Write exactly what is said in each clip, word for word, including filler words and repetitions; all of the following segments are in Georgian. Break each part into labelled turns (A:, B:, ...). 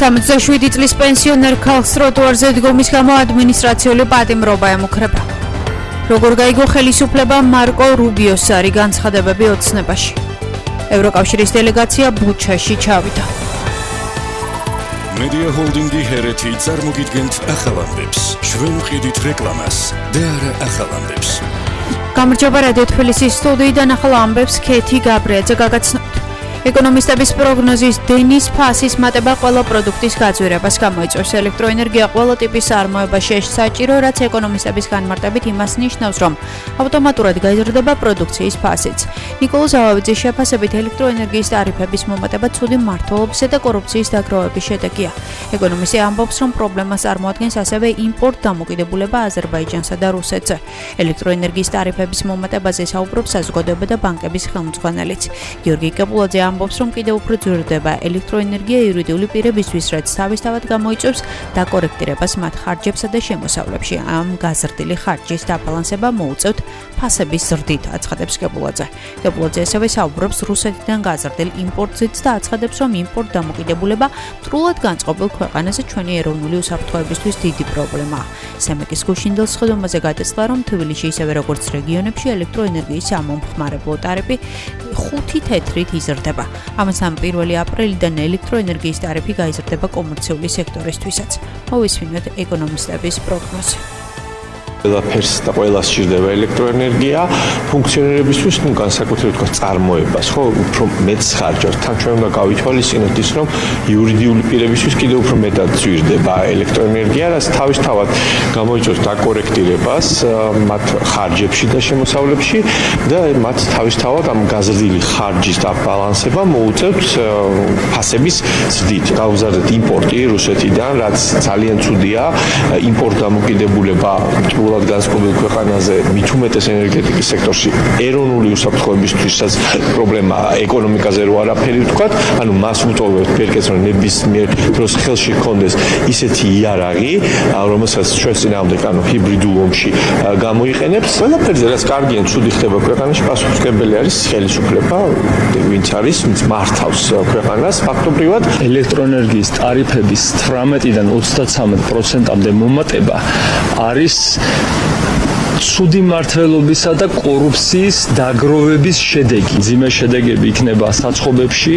A: სამოცდაშვიდი წლის პენსიონერ ქალს ტროტუარზე დგომის გამო ადმინისტრაციული პატიმრობა ემუქრება. როგორ გაიგო ხელისუფლება მარკო რუბიოს სარი განცხადებები ოცნებაში. ევროკავშირის დელეგაცია ბუჩაში ჩავიდა.
B: Media Holding-ი ჰერეთი წარმოგიდგენთ ახალ ამბებს. ჩვენ ვყიდით რეკლამას და არა ახალ ამბებს.
A: გამარჯობა რადიო თბილისის სტუდიიდან ახალ ამბებს ქეთი გაბრიაძე გაგაცნობთ. ეკონომისტების პროგნოზის დენის ფასის მატება ყველა პროდუქტის გაძვირებას გამოიწვევს. ელექტროენერგია ყველა ტიპის წარმოებაში საჭირო, რაც ეკონომისტების განმარტებით იმას ნიშნავს, რომ ავტომატურად გაიზრდება პროდუქციის ფასიც. ნიკოლოზ ავავიძის შეფასებით ელექტროენერგიის ტარიფების მომატება ცუდი მმართველობისა და კორუფციის დაგროვების შედეგია. ეკონომისტი ამბობს, რომ პრობლემას წარმოადგენს ასევე იმპორტ დამოკიდებულება აზერბაიჯანსა და რუსეთზე. ელექტროენერგიის ტარიფების მომატებაზე საუბრობს საზოგადოება და ბანკების ხელმძღვანელიც. გიორგი კებულაძე ამბობს, რომ კიდევ უფრო ძვირდება ელექტროენერგია იურიდიული პირებისთვის, რაც თავისთავად გამოიწვევს დაკორექტირებას მათ ხარჯებსა და შემოსავლებში. ამ გაზრდილი ხარჯის დაბალანსება მოუწევთ ფასების ზრდით, აცხადებს კებულაძე. კებულაძე ასევე საუბრობს რუსეთიდან გაზრდილ იმპორტზეც და აცხადებს, რომ იმპორტ დამოკიდებულება მტრულად განწყობილ ქვეყანაზე ჩვენი ეროვნული უსაფრთხოებისთვის დიდი პრობლემაა. სემეკის გუშინდელ სხდომაზე გადაწყდა, რომ თბილისში ისევე როგორც რეგიონებში ელექტროენერგიის ამომხმარებლო ტარიფი ხუთი თეთრით იზრდება. ამასთან პირველი აპრილიდან ელექტროენერგიის ტარიფი გაიზრდება კომერციული სექტორისთვისაც. მოვისმინოთ ეკონომისტების პროგნოზი.
C: ყველაფერს და ყველას სჭირდება ელექტროენერგია ფუნქციონირებისთვის, ну, განსაკუთრებით თქვა წარმოებას, ხო, უფრო მეც ხარჯავს. თან ჩვენ უნდა გავითვალისწინოთ ის, რომ იურიდიული პირებისთვის კიდევ უფრო მეტად ძვირდება ელექტროენერგია, რაც თავისთავად გამოიწვევს დაკორექტირებას მათ ხარჯებში და შემოსავლებში და მათ თავისთავად ამ გაზრდილი ხარჯის დაბალანსება მოუწევთ ფასების ზრდით. გავუზარდეთ იმპორტი რუსეთიდან, რაც ძალიან ცუდია, იმპორტ დამოკიდებულება განსაკუთრებით ქვეყანაზე მით უმეტეს ენერგეტიკის სექტორში ეროვნული უსაფრთხოებისთვისაც პრობლემაა ეკონომიკაზე რო არაფერი ვთქვათ, ანუ მას ვუტოვებთ ბერკეთს, რომ ნებისმიერ დროს ხელში გქონდეს ისეთი იარაღი, რომელსაც ჩვენ წინააღმდეგ ანუ ჰიბრიდულ ომში გამოიყენებს. ყველაფერზე რაც კარგი ან ცუდი ხდება ქვეყანაში, პასუხისმგებელი არის ხელისუფლება, ვინც არის, ვინც მართავს ქვეყანას. ფაქტობრივად
D: ელექტროენერგიის ტარიფების თვრამეტიდან ოცდაცამეტ პროცენტამდე მომატება არის ცუდი მმართველობისა და კორუფციის დაგროვების შედეგი. მძიმე შედეგები იქნება საცხობებში,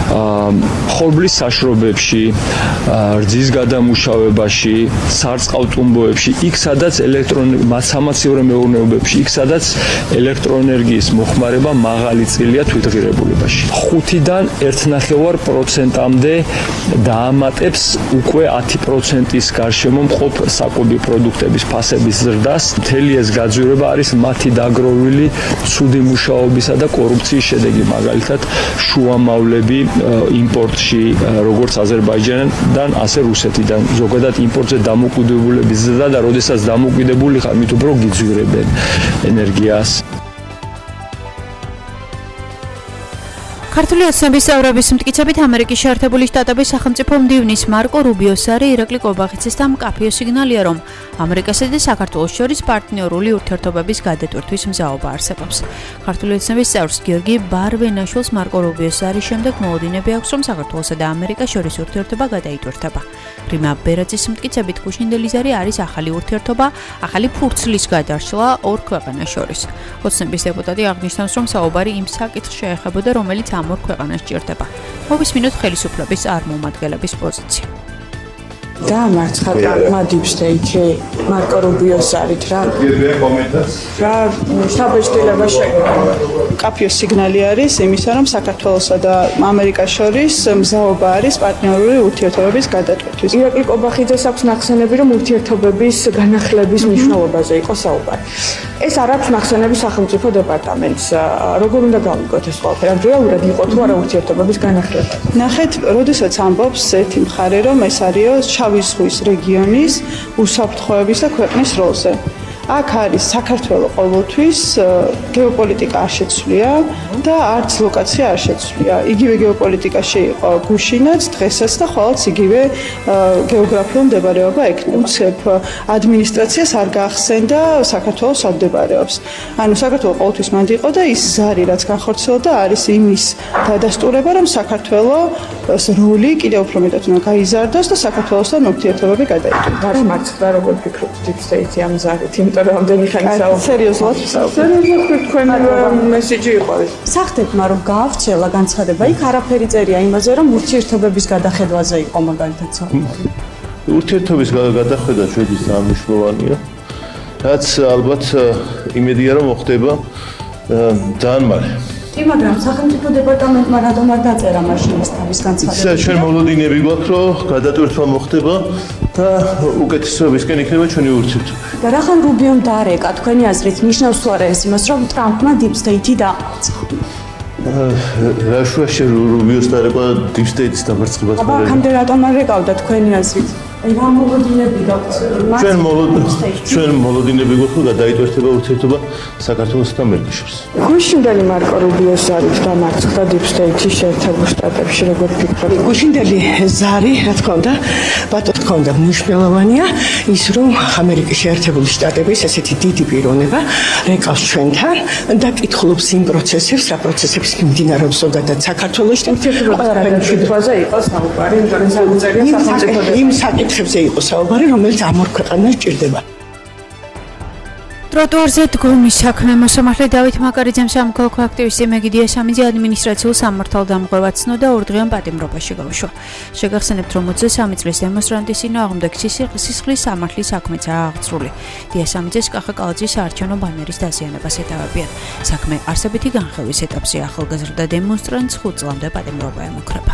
D: ხობლის საშრობებში, რძის გადამუშავებაში, სარწყავტუმბოებში, იქ სადაც ელექტრომასამაცივრო მეურნეობებში, იქ სადაც ელექტროენერგიის მოხმარება მაღალი წილია თვითღირებულებაში. ხუთიდან ერთ ნახევარ პროცენტამდე დაამატებს უკვე ათი პროცენტის გარშემო მყოფ საკვები პროდუქტების ფასების ზრდას. მთელი ეს გაძვირება არის მათი დაგროვილი ცუდი მუშაობისა და კორუფციის შედეგი. მაგალითად, შუამავლები იმპორტში, როგორც აზერბაიჯანიდან, ასე რუსეთიდან, ზოგადად იმპორტზე დამოკიდებულების ზრდა და როდესაც დამოკიდებული ხარ, მით უფრო გიძვირებენ ენერგიას.
A: ქართული ოცნების წევრების მტკიცებით ამერიკის შეერთებული შტატების სახელმწიფო მდივნის მარკო რუბიოს სარი ირაკლი კობახიძესთან მკაფიო სიგნალია, რომ ამერიკასა და საქართველოს შორის პარტნიორული ურთიერთობების გადატვირთვის მზაობა არსებობს. ქართული ოცნების წევრს გიორგი ბარვენაშვილს მარკო რუბიოს სარის შემდეგ მოუდინები აქვს, რომ საქართველოსა და ამერიკას შორის ურთიერთობა გადაიტვირთება. რიმა ბერაძის მტკიცებით გუშინდელი ზარი არის ახალი ურთიერთობა, ახალი ფურცლის გადაშლა ორ ქვეყანას შორის. ოცნების დეპუტატი აღნიშნავს, რომ საუბარი იმ საკითხს შეეხებოდა, რომელიც ამ ორ ქვეყანას ჭირდება. მოვისმინოთ ხელისუფლების წარმომადგენლების პოზიცია.
E: დაამარცხა კარმა დიპსტეიტში მარკო რუბიოს სარით რა რა შტაბ-ბეჭდილება შეგვიძლია.
F: კაფიო სიგნალი არის იმისა, რომ საქართველოსა და ამერიკას შორის მზაობა არის პარტნიორული ურთიერთობების გადატვირთვის.
E: ირაკლი კობახიძეს აქვს ნახსენები, რომ ურთიერთობების განახლების მნიშვნელობაზე იყო საუბარი. ეს არ აქვს ნახსენები სახელმწიფო დეპარტამენტს. როგორ უნდა გავიგოთ ეს ყველაფერი? ან რეალურად იყო თუ არა ურთიერთობების განახლება?
F: ნახეთ, როდესაც ამბობს ერთი მხარე, რომ ეს არის შავი ზღვის რეგიონის უსაფრთხოების და ქვეყნის როლზე. აქ არის საქართველოს ყოველთვის გეოპოლიტიკა არ შეცვლია და არც ლოკაცია არ შეცვლია. იგივე გეოპოლიტიკაში იყო გუშინაც, დღესაც და ხოლმე იგივე გეოგრაფიულ მდებარეობა ექნება. უცებ ადმინისტრაციას არ გაახსენდა საქართველოს სამდეობებს. ანუ საქართველოს ყოველთვის მანდ იყო და ის ზარი რაც განხორციელდა არის იმის დადასტურება, რომ საქართველოს როლი კიდევ უფრო მეტად უნდა გაიზარდოს და საქართველოსთან ურთიერთობები გადაიდოს.
E: რა მარცხდა როგორ ფიქრობთ deep state-ი ამ ზარით, იმიტომ რომ ამდენი ხანი საუბრობთ.
F: სერიოზულად
E: სერიოზულად თქვენ მესიჯი იყო ეს.
G: სახთებმა რომ გაავრცელა განცხადება, იქ არაფერი წერია იმაზე, რომ ურთიერთობების გადახედვაზე იყო მაგალითად საუბარი.
C: ურთიერთობის გადახედვა ჩვენთვის ძალიან მნიშვნელოვანია. რაც ალბათ იმედია რომ მოხდება ძალიან მალე.
G: კი, მაგრამ სახელმწიფო დეპარტამენტმა რატომ არ დაწერა მაშინ ეს თავის განცხადება?
C: ისა ჩვენ მოლოდინები გვაქვს რომ გადატვირთვა მოხდება და უკეთესობისკენ იქნება ჩვენი ურთიერთობა.
G: და რახან რუბიომ დაარეკა თქვენი აზრით ნიშნავს თუ არა ეს იმას რომ ტრამპმა deep state-ი დააწყო?
C: რა შუაში რუბიოს დაარეკა deep state-ის დამარცხებას?
G: აბა, აქამდე რატომ არ ეკავდა თქვენი აზრით? აი რა მოლოდინები გაქვთ?
C: ჩვენ მოლოდინები ჩვენ მოლოდინები გვაქვს რომ გადაიტვირთება ურთიერთობა საქართველოსთან და ამერიკის შორის.
E: გუშინდელი მარკო რუბიოს ზარით დამარცხდა deep state-ის შეერთებულ შტატებში, როგორ ფიქრობთ?
H: გუშინდელი ზარი, რა თქმა უნდა, ბატონო თქმა უნდა, მნიშვნელოვანია ის, რომ ამერიკის შეერთებული შტატების ესეთი დიდი პიროვნება რეკავს ჩვენთან და კითხულობს იმ პროცესებს, რა პროცესებს მიმდინარეობს ზოგადად საქართველოში.
E: ყველაფერი შეფაზე იყო საუბარი, იმიტომ რომ საუბრია სახელმწიფო
H: იმ საკითხებზე იყო საუბარი, რომელიც ამ ორ ქვეყანას ჭირდება.
A: ტროტუარზე დგომის საქმე მოსამართლე დავით მაკარიძემ სამოქალაქო აქტივისტი მეგიდია სამიძე ადმინისტრაციულ სამართალდამღვევად ცნო და ორდღიან პატიმრობაში გაუშვა. შეგახსენებთ, რომ ოცდაოთხ წლის დემონსტრანტის წინააღმდეგ სისხლის სამართლის საქმეცაა აღწრული. დია სამიძეს კახა კალაძის საარჩევნო ბანერის დაზიანებას ეტავებიან. საქმე არსებითი განხილვის ეტაპზე ახალგაზრდა დემონსტრანტს ხუთ წლამდე პატიმრობა ემუქრება.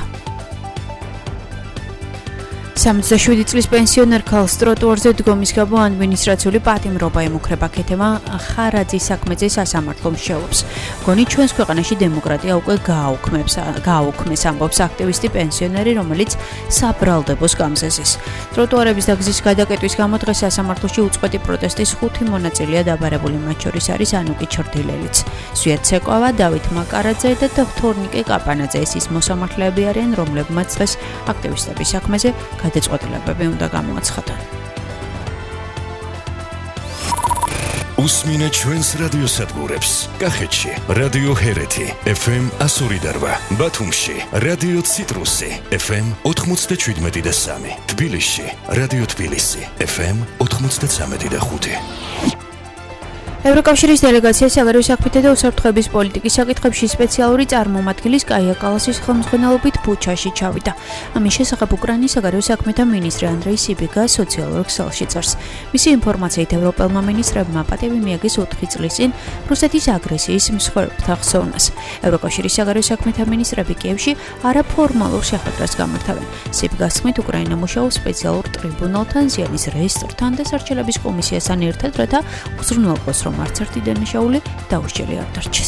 A: სამოცდაშვიდი წლის პენსიონერ ქალს ტროტუარზე დგომის გამო ადმინისტრაციული პატიმრობა ემუქრება. ქეთემა ხარაძის საქმეზე სასამართლო მსჯელობს. გონი ჩვენს ქვეყანაში დემოკრატია უკვე გააუქმებს გააუქმეს ამბობს აქტივისტი პენსიონერი, რომელიც საბრალდებოს გამზეზეს. ტროტუარების დაგზის გადაკეტვის გამო დღეს სასამართლოში უწყვეტი პროტესტის ხუთი მონაწილეა დაბარებული, მათ შორის არის ანუკი ჩრდილელიც, ზვიად ცეკვავა, დავით მაკარაძე და თორნიკე კაპანაძე. ეს ის მოსამართლეები არიან, რომლებმაც დღეს აქტივისტების საქმეზე გადაწყვეტილებები უნდა გამოაცხადონ.
B: უსმინე ჩვენს რადიოსადგურებს. კახეთში რადიო ჰერეთი ეფ ემ εκατო ორი და რვა, ბათუმში რადიო ციტრუსი ეფ ემ ოთხმოცდაშვიდმეტი და სამი, თბილისში რადიო თბილისი ეფ ემ ოთხმოცდაცამეტი და ხუთი.
A: ევროკავშირის დელეგაცია საგარეო საქმეთა და უსაფრთხოების პოლიტიკის საკითხებში სპეციალური წარმომადგენლის კაია კალასის ხელმძღვანელობით ბუჩაში ჩავიდა. ამის შესახებ უკრაინის საგარეო საქმეთა მინისტრი ანდრეი სიბიგა სოციალურ ქსელში წერს. მისი ინფორმაციით ევროპელმა მინისტრებმა პატივი მიაგეს ოთხი წლის წინ რუსეთის აგრესიის მსხვერპლთა ხსოვნას. ევროკავშირის საგარეო საქმეთა მინისტრები კიევში არაფორმალურ შეხვედრას გამართავენ. სიბიგას თქმით, უკრაინა მუშაობს სპეციალურ ტრიბუნალთან, ზიანის რეესტრთან და სარჩელების კომისიასთან ერთად, რათა უზრუნველყოს, რომ არც ერთი დანაშაული დაუსჯელი არ დარჩეს.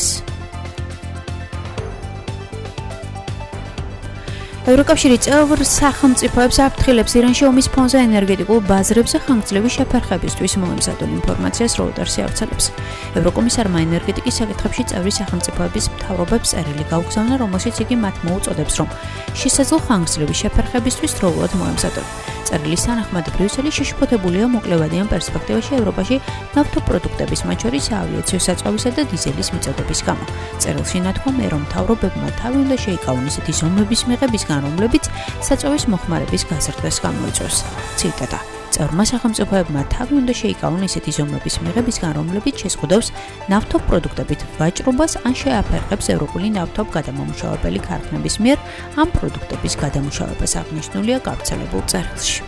A: ევროკავშირი წევრ სახელმწიფოებს აფრთხილებს ირანში ომის ფონზე ენერგეტიკულ ბაზრებზე ხანგრძლივი შეფერხებისთვის მოემზადონ ინფორმაციას როუტერსი ავრცელებს. ევროკომისარმა ენერგეტიკის საკითხებში წევრი სახელმწიფოების მთავრობებს წერილი გაუგზავნა, რომელშიც იგი მათ მოუწოდებს, რომ შესაძლო ხანგრძლივი შეფერხებისთვის დროულად მოემზადონ. წერილის თანახმად ბრიუსელი შეშფოთებულია მოკლევადიან პერსპექტივაში ევროპაში ნავთობპროდუქტების, მათ შორის აავიაციო საწვავისა და დიზელის მიწოდების გამო. წერილში ნათქვამია, რომ მთავრობებმა თავი უნდა შეიკავონ ისეთი ზომების მიღებისგან, რომლებიც საწვავის მოხმარების გაზრდას გამოიწვევს. ციტატა: წევრმა სახელმწიფოებმა თავი უნდა შეიკავონ ისეთი ზომების მიღებისგან, რომლებიც შეზღუდავს ნავთობპროდუქტებით ვაჭრობას ან შეაფერხებს ევროპული ნავთობგადამამუშავებელი ქარხნების მიერ ამ პროდუქტების გადამუშავებას, აღნიშნულია გავრცელებულ წერილში.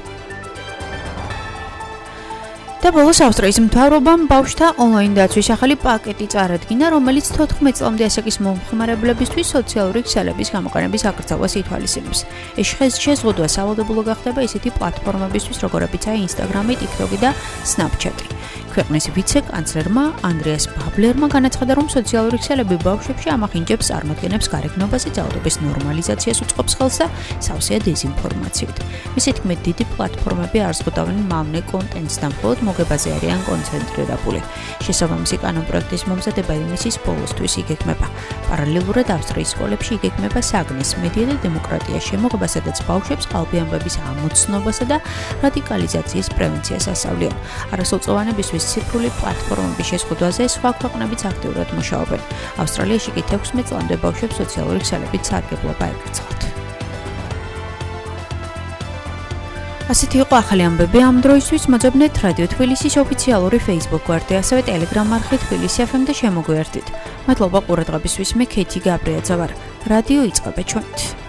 A: და ბოლოს ავსტრიის მთავრობამ ბავშვთა ონლაინ დაცვის ახალი პაკეტი წარადგინა, რომელიც თოთხმეტ წლამდე ასაკის მომხმარებლებისთვის სოციალური ქსელების გამოყენების აკრძალვას ითვალისწინებს. ეს შეზღუდვა სავალდებულო გახდება ისეთი პლატფორმებისთვის, როგორებიცაა ინსტაგრამი, ტიკტოკი და სნაპჩატი. ქვეყნის ვიცე-კანცლერმა ანდრეას ბაბლერმა განაცხადა, რომ სოციალური ქსელები ბავშვებში ამახინჯებს წარმოადგენებს გარეგნობაზე ძალადობის ნორმალიზაციას უწყობს ხელს და სავსეა დეზინფორმაციით. მისი თქმით, დიდი პლატფორმები არ ზღუდავენ მავნე კონტენტს და მხოლოდ მოგებაზე არიან კონცენტრირებული. შესაბამისი კანონპროექტის მომზადება ივნისის ბოლოსთვის იგეგმება. პარალელურად ავსტრიის სკოლებში იგეგმება საგნეს, მედია და დემოკრატიის შემოღება, სადაც ბავშვებს ყალბი ამბების ამოცნობასა და რადიკალიზაციის პრევენციას ასწავლიან. არასრულწლოვანებისთვის ციფრული პლატფორმების შეზღუდვაზე სხვა ქვეყნებიც აქტიურად მუშაობენ. ავსტრალიაში კი თექვსმეტ წლამდე ბავშვებს სოციალური ქსელებით სარგებლობა ეკრძალათ. ასეთი იყო ახალი ამბები ამ დროისთვის. მოძებნეთ რადიო თბილისის ოფიციალური Facebook გვერდი, ასევე Telegram არხი თბილისი ეფ ემ და შემოგვიერთდით. მადლობა ყურადღებისთვის. მე ქეითი გაბრიაძე ვარ. რადიო იწყება ჩვენით.